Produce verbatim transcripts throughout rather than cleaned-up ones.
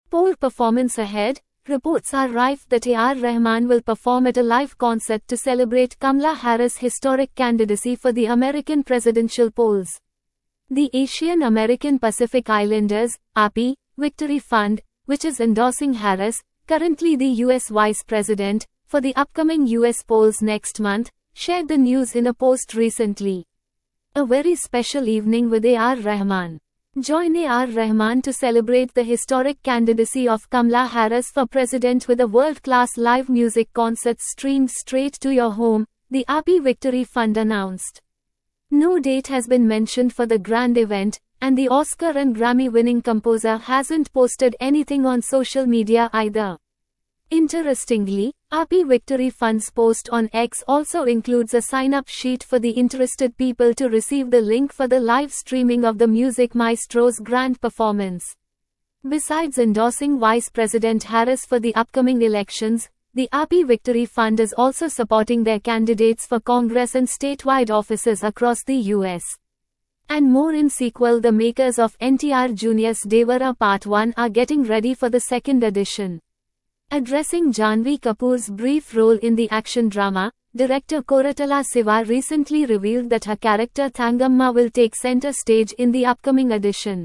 Pole performance ahead. Reports are rife that A R Rahman will perform at a live concert to celebrate Kamala Harris' historic candidacy for the American presidential polls. The Asian American Pacific Islanders (A P I) Victory Fund, which is endorsing Harris, currently the U S Vice President, for the upcoming U S polls next month, shared the news in a post recently. A very special evening with A R Rahman. Join A R Rahman to celebrate the historic candidacy of Kamala Harris for president with a world-class live music concert streamed straight to your home, the A P I Victory Fund announced. No date has been mentioned for the grand event, and the Oscar and Grammy-winning composer hasn't posted anything on social media either. Interestingly, A P I Victory Fund's post on X also includes a sign-up sheet for the interested people to receive the link for the live streaming of the music maestro's grand performance. Besides endorsing Vice President Harris for the upcoming elections, the A P I Victory Fund is also supporting their candidates for Congress and statewide offices across the U S. And more in sequel, the makers of N T R Junior's Devara Part one are getting ready for the second edition. Addressing Janhvi Kapoor's brief role in the action drama, director Koratala Siva recently revealed that her character Thangamma will take center stage in the upcoming edition.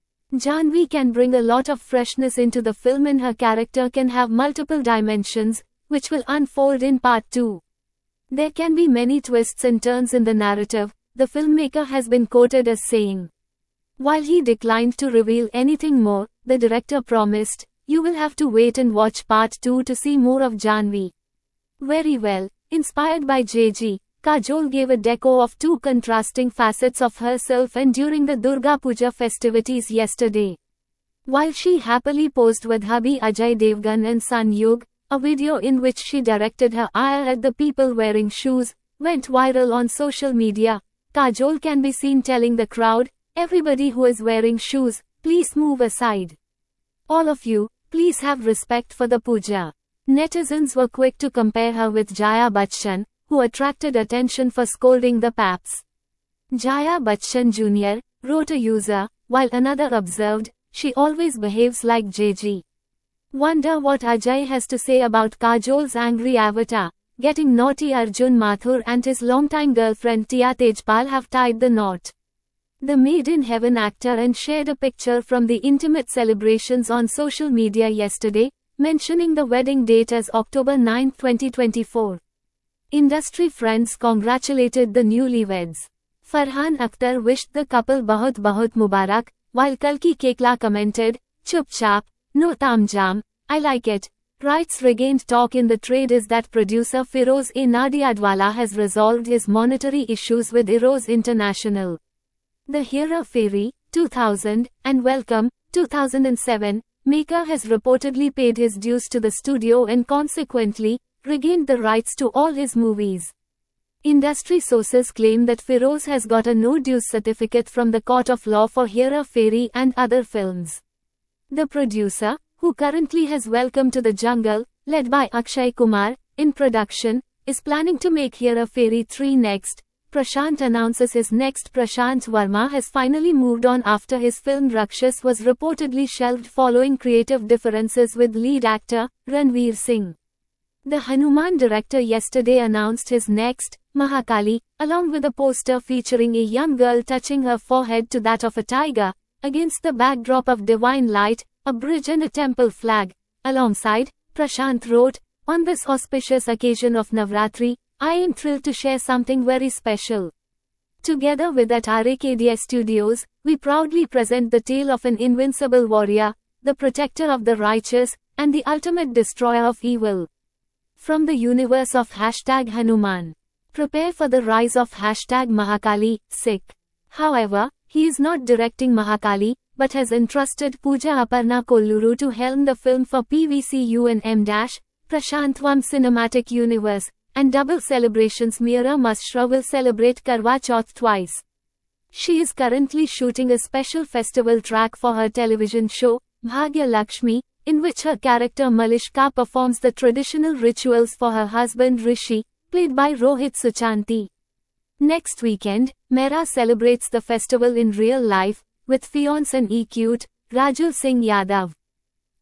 Janhvi can bring a lot of freshness into the film, and her character can have multiple dimensions, which will unfold in part two. There can be many twists and turns in the narrative, the filmmaker has been quoted as saying. While he declined to reveal anything more, the director promised, "You will have to wait and watch part two to see more of Janhvi." Very well. Inspired by J G, Kajol gave a deco of two contrasting facets of herself and during the Durga Puja festivities yesterday. While she happily posed with hubby Ajay Devgan and son Yug, a video in which she directed her ire at the people wearing shoes went viral on social media. Kajol can be seen telling the crowd, "Everybody who is wearing shoes, please move aside. All of you, please have respect for the puja." Netizens were quick to compare her with Jaya Bachchan, who attracted attention for scolding the paps. Jaya Bachchan Junior, wrote a user, while another observed, "She always behaves like J G. Wonder what Ajay has to say about Kajol's angry avatar. Getting naughty. Arjun Mathur and his longtime girlfriend Tia Tejpal have tied the knot. The Made in Heaven actor and shared a picture from the intimate celebrations on social media yesterday, mentioning the wedding date as October ninth twenty twenty-four. Industry friends congratulated the newlyweds. Farhan Akhtar wished the couple bahut bahut mubarak, while Kalki Kekla commented, "Chup chap, no tamjam, I like it." Writes regained talk in the trade is that producer Firoz A. Nadiadwala has resolved his monetary issues with Eros International. The Hera Fairy, two thousand, and Welcome, two thousand seven, maker has reportedly paid his dues to the studio and consequently, regained the rights to all his movies. Industry sources claim that Firoz has got a no-dues certificate from the Court of Law for Hera Fairy and other films. The producer, who currently has Welcome to the Jungle, led by Akshay Kumar, in production, is planning to make Hera Fairy three next. Prashant announces his next. Prashant Verma has finally moved on after his film Rakshas was reportedly shelved following creative differences with lead actor, Ranveer Singh. The Hanuman director yesterday announced his next, Mahakali, along with a poster featuring a young girl touching her forehead to that of a tiger, against the backdrop of divine light, a bridge and a temple flag. Alongside, Prashant wrote, "On this auspicious occasion of Navratri, I am thrilled to share something very special. Together with at R A K D S Studios, we proudly present the tale of an invincible warrior, the protector of the righteous, and the ultimate destroyer of evil. From the universe of hashtag Hanuman. Prepare for the rise of hashtag Mahakali, Sikh." However, he is not directing Mahakali, but has entrusted Pooja Aparna Kolluru to helm the film for P V C U and M. Prashantvam Cinematic Universe, and double celebrations. Meera Mashra will celebrate Karwa Chauth twice. She is currently shooting a special festival track for her television show, Bhagya Lakshmi, in which her character Malishka performs the traditional rituals for her husband Rishi, played by Rohit Suchanti. Next weekend, Meera celebrates the festival in real life, with fiancé and E-Cute, Rajul Singh Yadav.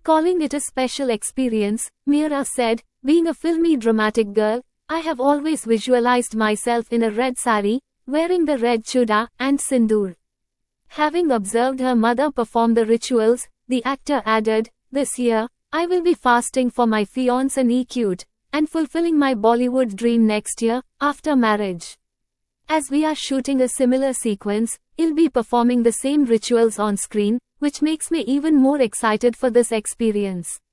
Calling it a special experience, Meera said, "Being a filmy dramatic girl, I have always visualized myself in a red sari, wearing the red chuda and sindoor." Having observed her mother perform the rituals, the actor added, "This year, I will be fasting for my fiancé Nikyut, and fulfilling my Bollywood dream next year, after marriage. As we are shooting a similar sequence, I'll be performing the same rituals on screen, which makes me even more excited for this experience."